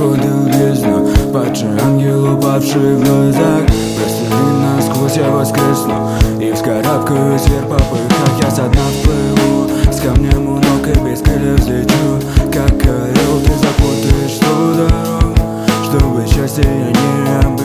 уходил в бездну. Падший ангел, упавший в глазах. Прости насквозь, я воскресну и вскарабкаюсь вверх по пыхах. Я со дна вплыву, с камнем у ног и без крыльев взлечу. Как орел ты запутаешь ту дорогу, чтобы счастье я не обрел.